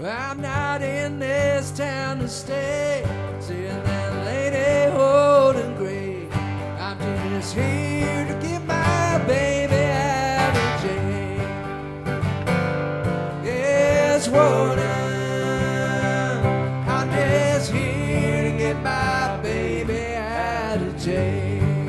I'm not in this town to stay, seeing that lady holding gray. I'm just here to get my baby out of jail. Yes, warden, I'm just here to get my baby out of jail.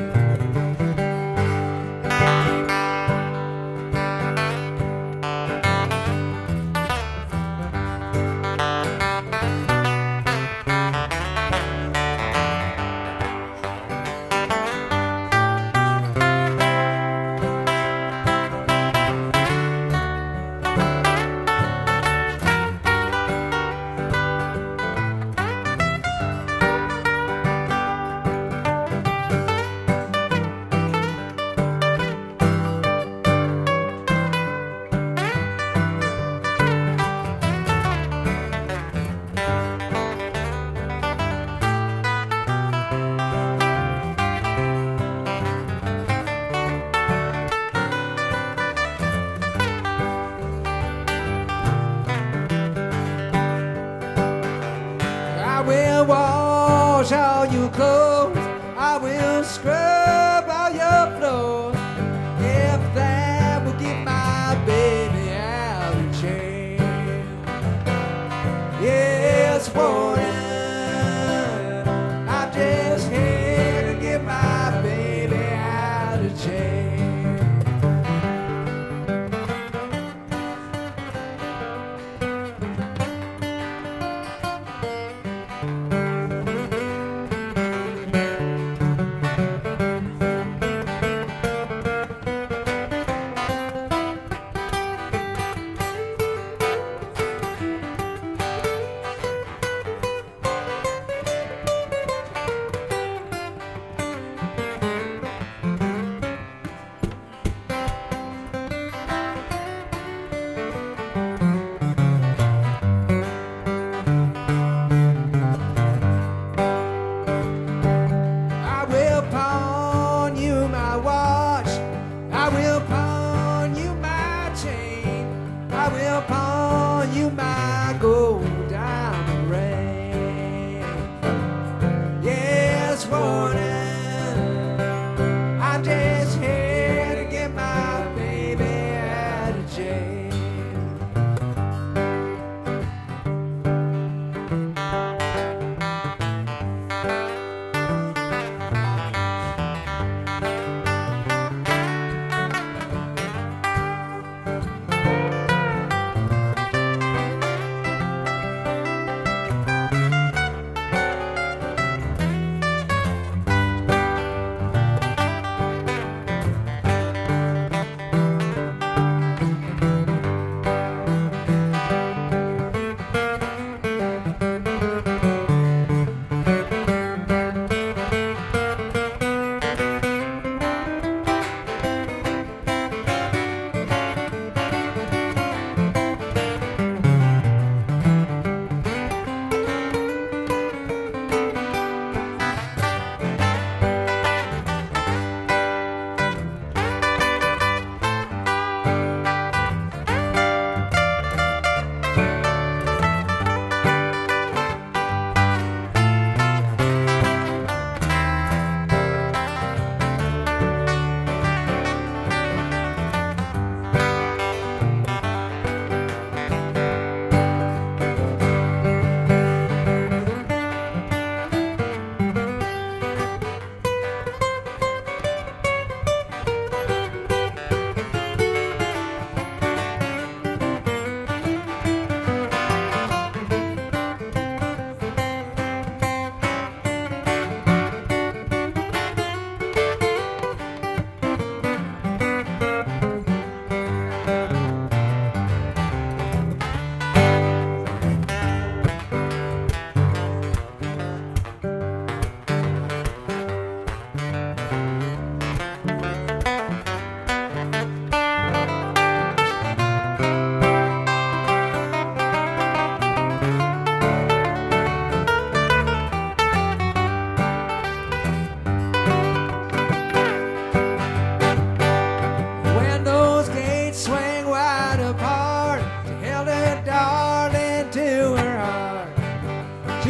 I will wash all your clothes, I will scrub all your floors, if that will get my baby out of jail. Yes, warden, I'm just here to get my baby out of jail.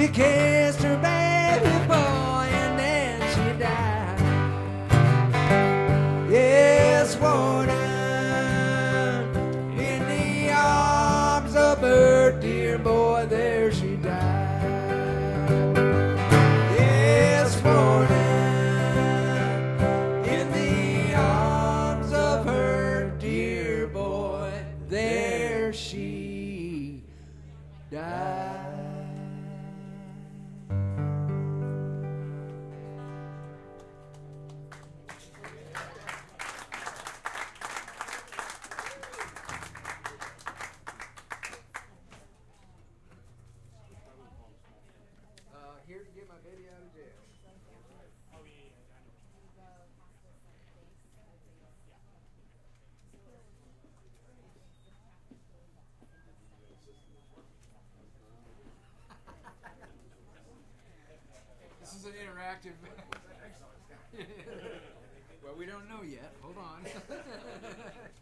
She kissed her baby boy and then she died. Yes, warden, in the arms of her dear boy, there she died. Yes, warden, in the arms of her dear boy, there she died. Here to get my baby out of jail. This is an interactive. Well, we don't know yet. Hold on.